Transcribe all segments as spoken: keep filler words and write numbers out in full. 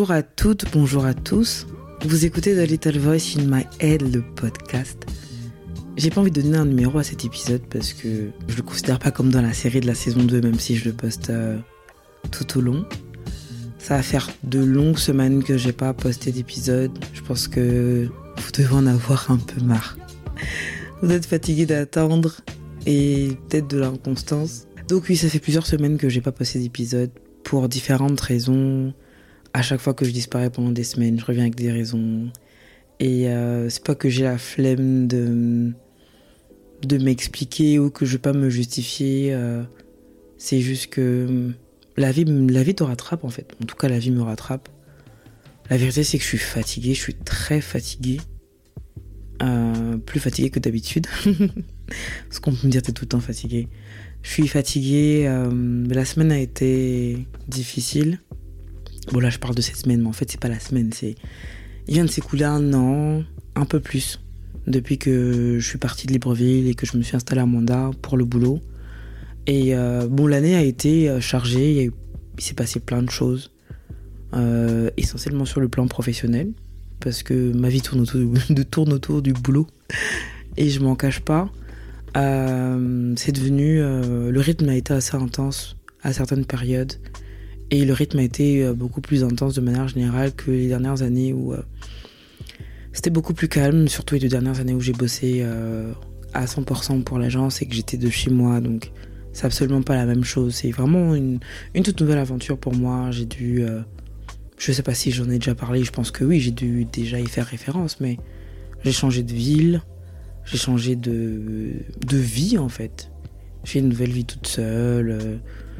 Bonjour à toutes, bonjour à tous. Vous écoutez The Little Voice in My Head, le podcast. J'ai pas envie de donner un numéro à cet épisode parce que je le considère pas comme dans la série de la saison deux, même si je le poste euh, tout au long. Ça va faire de longues semaines que j'ai pas posté d'épisode. Je pense que vous devez en avoir un peu marre. Vous êtes fatigués d'attendre et peut-être de l'inconstance. Donc oui, ça fait plusieurs semaines que j'ai pas posté d'épisode pour différentes raisons. À chaque fois que je disparais pendant des semaines, je reviens avec des raisons. Et euh, c'est pas que j'ai la flemme de, de m'expliquer ou que je veux pas me justifier. Euh, c'est juste que la vie, la vie te rattrape en fait. En tout cas, la vie me rattrape. La vérité, c'est que je suis fatiguée. Je suis très fatiguée. Euh, plus fatiguée que d'habitude. Parce qu'on peut me dire t'es tout le temps fatiguée. Je suis fatiguée. Euh, la semaine a été difficile. Bon là je parle de cette semaine, mais en fait c'est pas la semaine, c'est... Il vient de s'écouler un an, un peu plus, depuis que je suis partie de Libreville et que je me suis installée à Manda pour le boulot. Et euh, bon, l'année a été chargée, il, y a eu... il s'est passé plein de choses, euh, essentiellement sur le plan professionnel, parce que ma vie tourne autour du, tourne autour du boulot, et je m'en cache pas. Euh, c'est devenu... Euh, le rythme a été assez intense à certaines périodes. Et le rythme a été beaucoup plus intense de manière générale que les dernières années où euh, c'était beaucoup plus calme, surtout les deux dernières années où j'ai bossé euh, à cent pour cent pour l'agence et que j'étais de chez moi, donc c'est absolument pas la même chose. C'est vraiment une, une toute nouvelle aventure pour moi. J'ai dû, euh, je sais pas si j'en ai déjà parlé, je pense que oui, j'ai dû déjà y faire référence, mais j'ai changé de ville, j'ai changé de, de vie en fait. J'ai une nouvelle vie toute seule. Euh,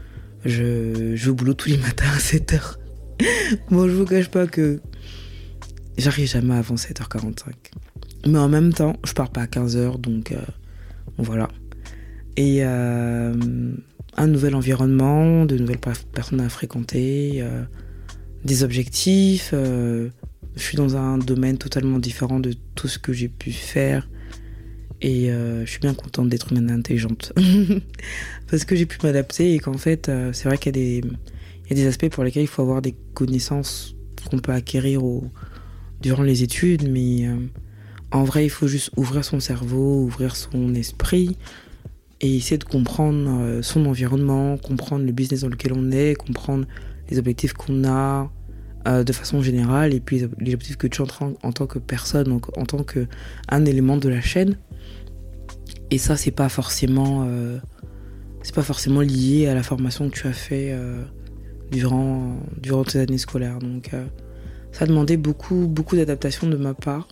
Je, je vais au boulot tous les matins à sept heures. Bon, je vous cache pas que j'arrive jamais avant sept heures quarante-cinq. Mais en même temps, je pars pas à quinze heures, donc euh, voilà. Et euh, un nouvel environnement, de nouvelles personnes à fréquenter, euh, des objectifs. Euh, je suis dans un domaine totalement différent de tout ce que j'ai pu faire. Et euh, je suis bien contente d'être une intelligente. Parce que j'ai pu m'adapter et qu'en fait, euh, c'est vrai qu'il y a, des, il y a des aspects pour lesquels il faut avoir des connaissances qu'on peut acquérir au, durant les études. Mais euh, en vrai, il faut juste ouvrir son cerveau, ouvrir son esprit et essayer de comprendre euh, son environnement, comprendre le business dans lequel on est, comprendre les objectifs qu'on a euh, de façon générale et puis les objectifs que tu as en, en tant que personne, donc en tant qu'un élément de la chaîne. Et ça, c'est pas forcément, euh, c'est pas forcément lié à la formation que tu as fait euh, durant, durant tes années scolaires. Donc, euh, ça a demandé beaucoup, beaucoup d'adaptation de ma part.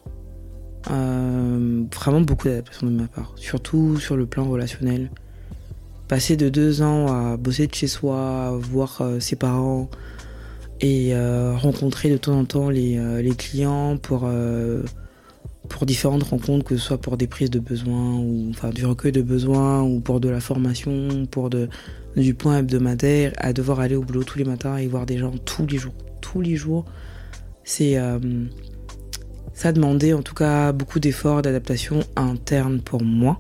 Euh, vraiment beaucoup d'adaptation de ma part. Surtout sur le plan relationnel. Passer de deux ans à bosser de chez soi, à voir euh, ses parents et euh, rencontrer de temps en temps les, euh, les clients pour... Euh, pour différentes rencontres, que ce soit pour des prises de besoins, ou enfin du recueil de besoins, ou pour de la formation, pour de, du point hebdomadaire, à devoir aller au boulot tous les matins et voir des gens tous les jours. Tous les jours, c'est, euh, ça a demandé en tout cas beaucoup d'efforts, d'adaptation interne pour moi.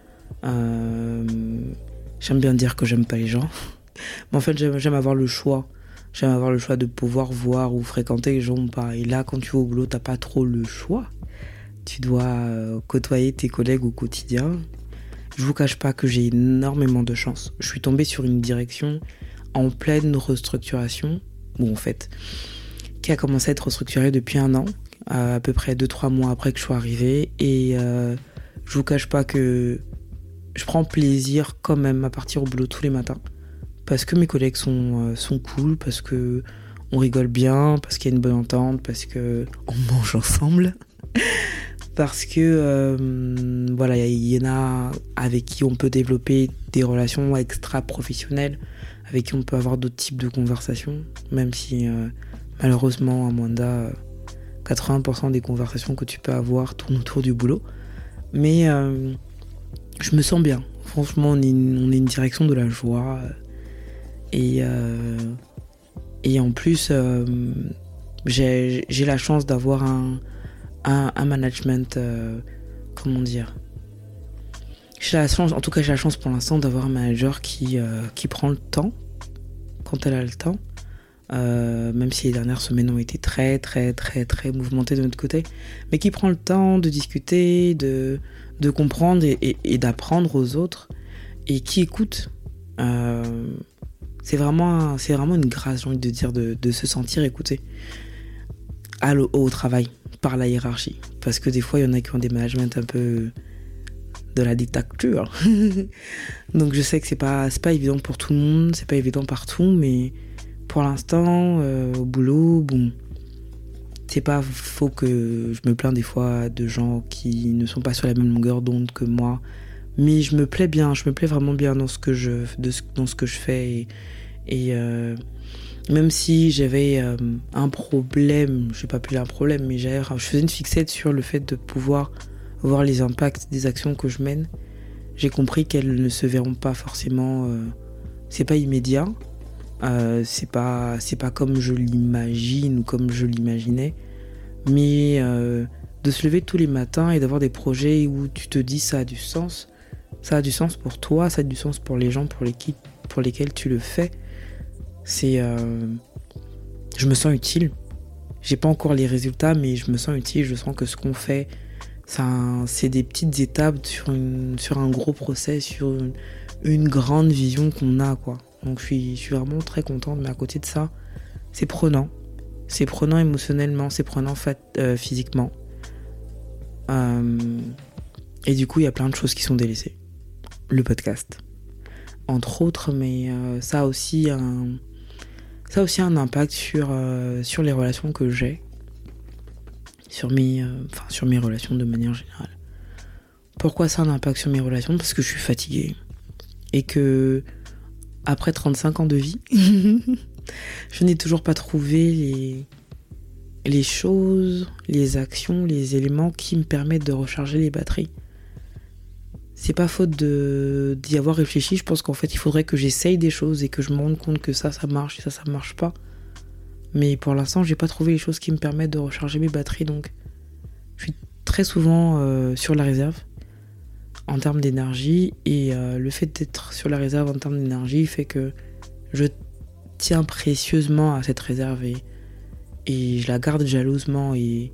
Euh, j'aime bien dire que j'aime pas les gens, mais en fait j'aime, j'aime avoir le choix. J'aime avoir le choix de pouvoir voir ou fréquenter les gens ou pas. Et là, quand tu vas au boulot, t'as pas trop le choix. Tu dois euh, côtoyer tes collègues au quotidien. Je vous cache pas que j'ai énormément de chance. Je suis tombée sur une direction en pleine restructuration, bon en fait, qui a commencé à être restructurée depuis un an, à, à peu près deux trois mois après que je sois arrivée. Et euh, je vous cache pas que je prends plaisir quand même à partir au boulot tous les matins. Parce que mes collègues sont, euh, sont cool, parce que on rigole bien, parce qu'il y a une bonne entente, parce que on mange ensemble. Parce que euh, voilà, il y en a avec qui on peut développer des relations extra-professionnelles, avec qui on peut avoir d'autres types de conversations, même si euh, malheureusement à Manda, quatre-vingts pour cent des conversations que tu peux avoir tournent autour du boulot. Mais euh, je me sens bien. Franchement, on est une, on est une direction de la joie. Et, euh, et en plus, euh, j'ai, j'ai la chance d'avoir un Un, un management, euh, comment dire, j'ai la chance, en tout cas j'ai la chance pour l'instant d'avoir un manager qui, euh, qui prend le temps, quand elle a le temps, euh, même si les dernières semaines ont été très, très, très, très mouvementées de notre côté, mais qui prend le temps de discuter, de, de comprendre et, et, et d'apprendre aux autres, et qui écoute. Euh, c'est, vraiment, c'est vraiment une grâce, j'ai envie de dire, de, de se sentir écouté à au, au travail, par la hiérarchie. Parce que des fois, il y en a qui ont des managements un peu de la dictature. Donc je sais que c'est pas, c'est pas évident pour tout le monde, c'est pas évident partout, mais pour l'instant, euh, au boulot, bon, c'est pas faux que je me plains des fois de gens qui ne sont pas sur la même longueur d'onde que moi, mais je me plais bien, je me plais vraiment bien dans ce que je, de ce, dans ce que je fais, et, et euh, même si j'avais euh, un problème, je sais pas plus un problème, mais j'avais, je faisais une fixette sur le fait de pouvoir voir les impacts des actions que je mène. J'ai compris qu'elles ne se verront pas forcément, euh, c'est pas immédiat, euh, c'est pas, c'est pas comme je l'imagine ou comme je l'imaginais, mais euh, de se lever tous les matins et d'avoir des projets où tu te dis ça a du sens, ça a du sens pour toi, ça a du sens pour les gens pour, l'équipe, pour lesquels tu le fais, c'est, euh, je me sens utile. J'ai pas encore les résultats, mais je me sens utile, je sens que ce qu'on fait, ça, c'est des petites étapes sur, une, sur un gros process, sur une, une grande vision qu'on a, quoi. Donc je suis, je suis vraiment très contente, mais à côté de ça, c'est prenant. C'est prenant émotionnellement, c'est prenant fat, euh, physiquement. Euh, et du coup, il y a plein de choses qui sont délaissées. Le podcast, entre autres, mais euh, ça a aussi un, ça a aussi un impact sur, euh, sur les relations que j'ai. Sur mes, euh, enfin, sur mes relations de manière générale. Pourquoi ça a un impact sur mes relations ? Parce que je suis fatiguée. Et que, après trente-cinq ans de vie, je n'ai toujours pas trouvé les, les choses, les actions, les éléments qui me permettent de recharger les batteries. C'est pas faute de, d'y avoir réfléchi. Je pense qu'en fait, il faudrait que j'essaye des choses et que je me rende compte que ça, ça marche et ça, ça marche pas. Mais pour l'instant, j'ai pas trouvé les choses qui me permettent de recharger mes batteries, donc je suis très souvent euh, sur la réserve en termes d'énergie, et euh, le fait d'être sur la réserve en termes d'énergie fait que je tiens précieusement à cette réserve et, et je la garde jalousement, et,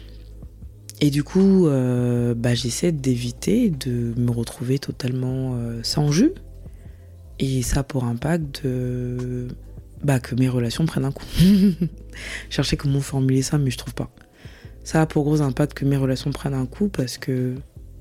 et du coup, euh, bah, j'essaie d'éviter de me retrouver totalement euh, sans jus, et ça a pour impact de... Bah, que mes relations prennent un coup. Je cherchais comment formuler ça, mais je trouve pas. Ça a pour gros impact que mes relations prennent un coup parce que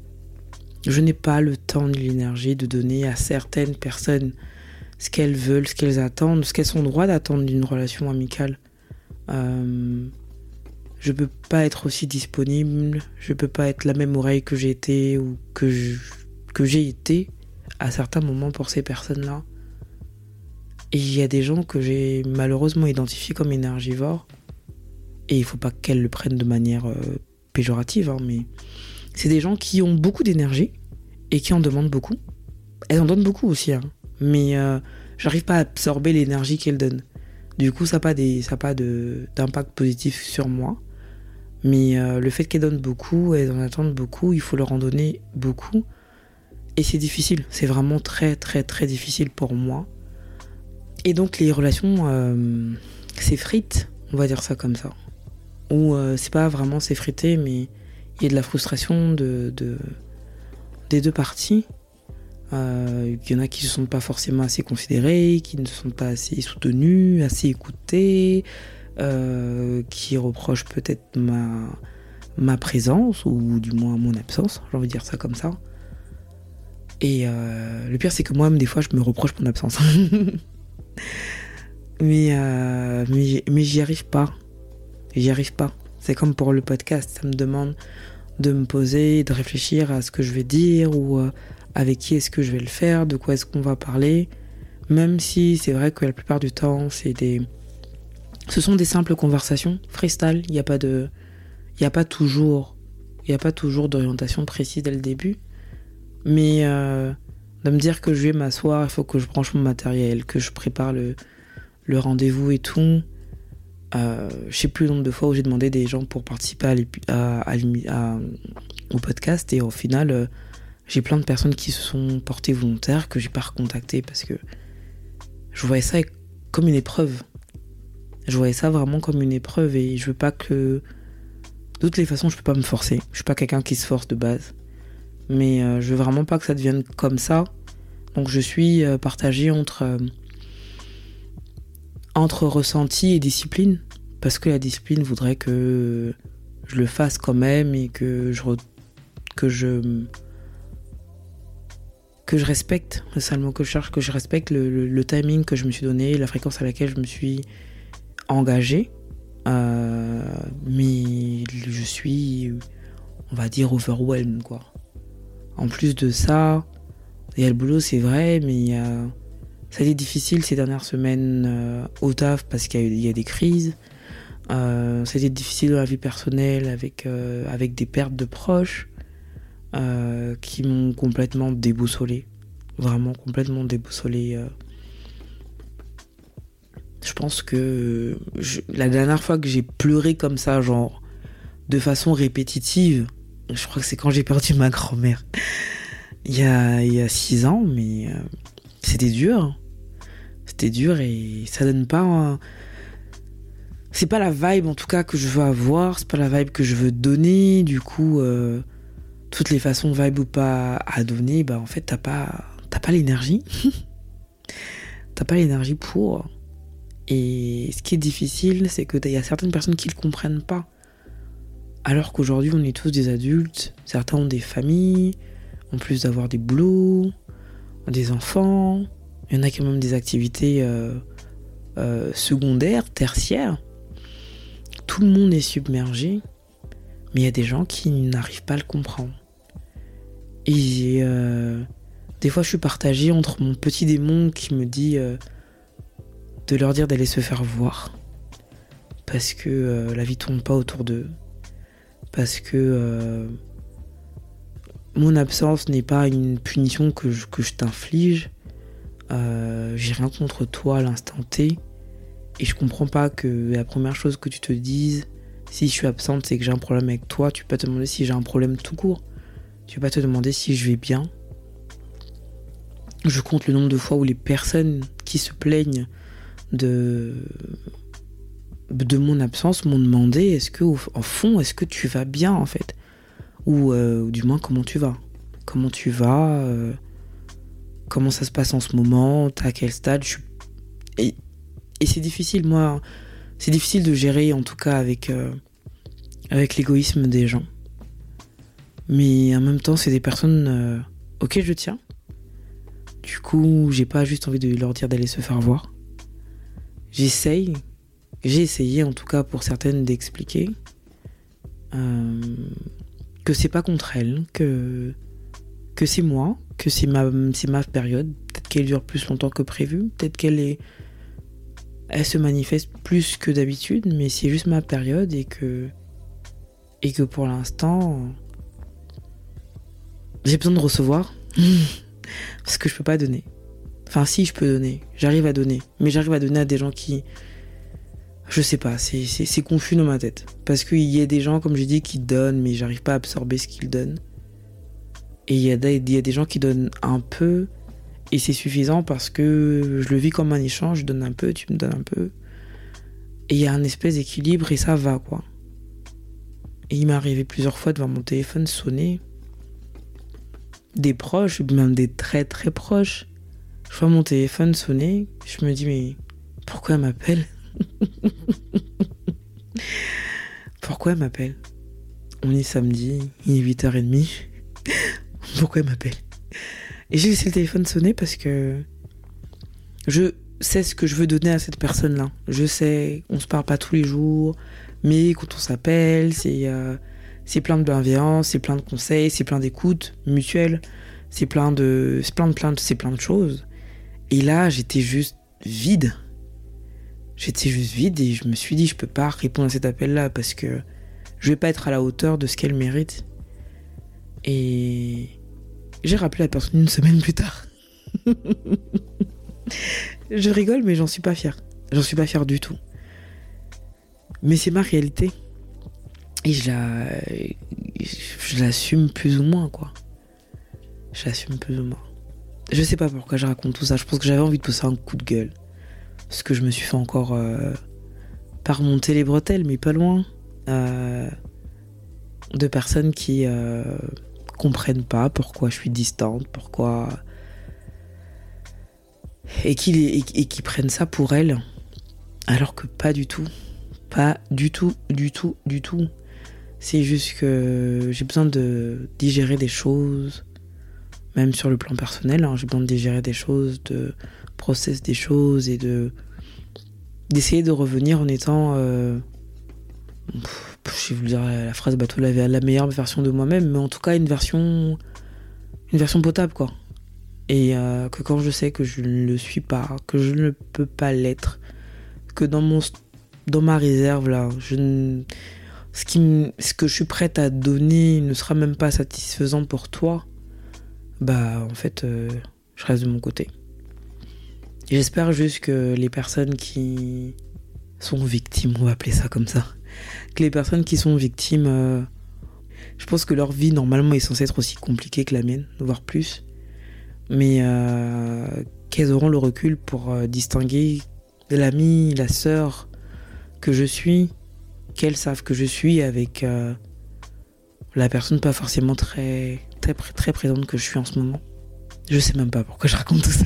je n'ai pas le temps ni l'énergie de donner à certaines personnes ce qu'elles veulent, ce qu'elles attendent, ce qu'elles sont droit d'attendre d'une relation amicale. Euh, je peux pas être aussi disponible, je peux pas être la même oreille que j'ai été ou que, je, que j'ai été à certains moments pour ces personnes-là. Et il y a des gens que j'ai malheureusement identifiés comme énergivores. Et il ne faut pas qu'elles le prennent de manière euh, péjorative, hein, mais c'est des gens qui ont beaucoup d'énergie et qui en demandent beaucoup. Elles en donnent beaucoup aussi, hein, mais euh, j'arrive pas à absorber l'énergie qu'elles donnent. Du coup, ça n'a pas, des, ça a pas de, d'impact positif sur moi. Mais euh, le fait qu'elles donnent beaucoup, elles en attendent beaucoup, il faut leur en donner beaucoup. Et c'est difficile, c'est vraiment très très très difficile pour moi. Et donc les relations euh, s'effritent, on va dire ça comme ça. Ou euh, c'est pas vraiment s'effriter, mais il y a de la frustration de, de, des deux parties. Euh, il y en a qui ne se sentent pas forcément assez considérés, qui ne se sentent pas assez soutenus, assez écoutés, euh, qui reprochent peut-être ma, ma présence, ou du moins mon absence, j'ai envie de dire ça comme ça. Et euh, le pire, c'est que moi-même, des fois, je me reproche mon absence. mais, euh, mais, mais j'y arrive pas. J'y arrive pas. C'est comme pour le podcast. Ça me demande de me poser, de réfléchir à ce que je vais dire, ou euh, avec qui est-ce que je vais le faire, de quoi est-ce qu'on va parler. Même si c'est vrai que la plupart du temps, c'est des... ce sont des simples conversations. Freestyle, il n'y a pas de... Il n'y a pas toujours... Il n'y a pas toujours d'orientation précise dès le début. Mais euh, de me dire que je vais m'asseoir, il faut que je branche mon matériel, que je prépare le, le rendez-vous et tout. Euh, je sais plus le nombre de fois où j'ai demandé des gens pour participer à, à, à, à, au podcast, et au final, euh, j'ai plein de personnes qui se sont portées volontaires, que j'ai pas recontactées parce que je voyais ça comme une épreuve. Je voyais ça vraiment comme une épreuve et je veux pas que... De toutes les façons, je peux pas me forcer. Je suis pas quelqu'un qui se force de base. Mais euh, je veux vraiment pas que ça devienne comme ça. Donc je suis euh, partagée entre, euh, entre ressenti et discipline. Parce que la discipline voudrait que je le fasse quand même et que je... Re... que je... que je respecte, c'est le mot que je cherche, que je respecte le, le, le timing que je me suis donné, la fréquence à laquelle je me suis engagée. Euh, mais je suis, on va dire, overwhelmed, quoi. En plus de ça, il y a le boulot, c'est vrai, mais il y a... ça a été difficile ces dernières semaines euh, au taf parce qu'il y a, il y a des crises. Euh, ça a été difficile dans la vie personnelle avec, euh, avec des pertes de proches. Euh, qui m'ont complètement déboussolé, vraiment complètement déboussolé. Euh. Je pense que je, la dernière fois que j'ai pleuré comme ça, genre de façon répétitive, je crois que c'est quand j'ai perdu ma grand-mère. Il y a, il y a six ans, mais euh, c'était dur. C'était dur et ça donne pas... Un... C'est pas la vibe en tout cas que je veux avoir, c'est pas la vibe que je veux donner, du coup... Euh... toutes les façons, vibe ou pas, à donner, bah en fait, t'as pas, t'as pas l'énergie. T'as pas l'énergie pour. Et ce qui est difficile, c'est qu'il y a certaines personnes qui le comprennent pas. Alors qu'aujourd'hui, on est tous des adultes. Certains ont des familles, en plus d'avoir des boulots, des enfants. Il y en a qui ont même des activités euh, euh, secondaires, tertiaires. Tout le monde est submergé. Mais il y a des gens qui n'arrivent pas à le comprendre. Et euh, des fois, je suis partagée entre mon petit démon qui me dit euh, de leur dire d'aller se faire voir. Parce que euh, la vie tourne pas autour d'eux. Parce que euh, mon absence n'est pas une punition que je, que je t'inflige. Euh, j'ai rien contre toi à l'instant T. Et je comprends pas que la première chose que tu te dises... Si je suis absente, c'est que j'ai un problème avec toi. Tu peux pas te demander si j'ai un problème tout court. Tu peux pas te demander si je vais bien. Je compte le nombre de fois où les personnes qui se plaignent de, de mon absence m'ont demandé est-ce que, en fond, est-ce que tu vas bien en fait, ou, euh, ou du moins comment tu vas. Comment tu vas euh, Comment ça se passe en ce moment? T'es à quel stade? je suis... Et, et c'est difficile, moi. C'est difficile de gérer, en tout cas, avec, euh, avec l'égoïsme des gens. Mais en même temps, c'est des personnes euh, auxquelles je tiens. Du coup, j'ai pas juste envie de leur dire d'aller se faire voir. J'essaye, j'ai essayé, en tout cas, pour certaines, d'expliquer euh, que c'est pas contre elles, que, que c'est moi, que c'est ma, c'est ma période. Peut-être qu'elle dure plus longtemps que prévu, peut-être qu'elle est... Elle se manifeste plus que d'habitude, mais c'est juste ma période et que, et que pour l'instant, j'ai besoin de recevoir parce que je peux pas donner. Enfin, si, je peux donner. J'arrive à donner, mais j'arrive à donner à des gens qui, je sais pas, c'est, c'est, c'est confus dans ma tête parce qu'il y a des gens, comme je dis, qui donnent, mais j'arrive pas à absorber ce qu'ils donnent. Et il y a des, il y a des gens qui donnent un peu. Et c'est suffisant parce que je le vis comme un échange, je donne un peu, tu me donnes un peu. Et il y a un espèce d'équilibre et ça va, quoi. Et il m'est arrivé plusieurs fois de voir mon téléphone sonner. Des proches, même des très très proches. Je vois mon téléphone sonner, je me dis, mais pourquoi elle m'appelle? Pourquoi elle m'appelle? On est samedi, il est huit heures trente. Pourquoi elle m'appelle? Et j'ai laissé le téléphone sonner parce que je sais ce que je veux donner à cette personne-là. Je sais, on se parle pas tous les jours, mais quand on s'appelle, c'est, euh, c'est plein de bienveillance, c'est plein de conseils, c'est plein d'écoute mutuelle, c'est plein de, c'est plein de, plein de, c'est plein de choses. Et là, j'étais juste vide. J'étais juste vide et je me suis dit, je peux pas répondre à cet appel-là parce que je vais pas être à la hauteur de ce qu'elle mérite. Et j'ai rappelé la personne une semaine plus tard. Je rigole, mais j'en suis pas fière. J'en suis pas fière du tout. Mais c'est ma réalité. Et je la... Je l'assume plus ou moins, quoi. Je l'assume plus ou moins. Je sais pas pourquoi je raconte tout ça. Je pense que j'avais envie de pousser un coup de gueule. Parce que je me suis fait encore... Euh, pas remonter les bretelles, mais pas loin. Euh, de personnes qui euh, comprennent pas pourquoi je suis distante, pourquoi... Et qui, et, et qui prennent ça pour elles, alors que pas du tout. Pas du tout, du tout, du tout. C'est juste que j'ai besoin de digérer des choses, même sur le plan personnel, hein, j'ai besoin de digérer des choses, de process des choses et de d'essayer de revenir en étant, euh, je vais vous dire la phrase bateau, la, la meilleure version de moi-même, mais en tout cas une version, une version potable, quoi. Et euh, que quand je sais que je ne le suis pas, que je ne peux pas l'être, que dans mon dans ma réserve là, je ne, ce qui ce que je suis prête à donner ne sera même pas satisfaisant pour toi, bah en fait euh, je reste de mon côté. Et j'espère juste que les personnes qui sont victimes, on va appeler ça comme ça, que les personnes qui sont victimes, euh, je pense que leur vie normalement est censée être aussi compliquée que la mienne, voire plus, mais euh, qu'elles auront le recul pour euh, distinguer l'amie, la sœur que je suis, qu'elles savent que je suis avec euh, la personne pas forcément très, très, très présente que je suis en ce moment. Je sais même pas pourquoi je raconte tout ça.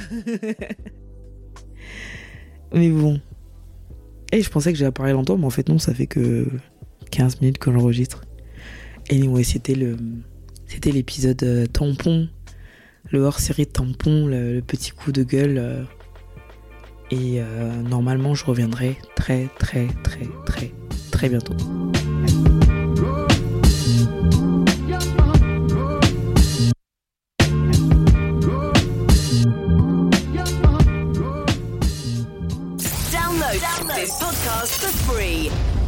Mais bon. Et je pensais que j'allais parler longtemps, mais en fait non, ça fait que quinze minutes que j'enregistre. Et anyway, c'était le, c'était l'épisode euh, tampon, le hors-série tampon, le, le petit coup de gueule. Euh, et euh, normalement, je reviendrai très, très, très, très, très bientôt. Download this podcast for free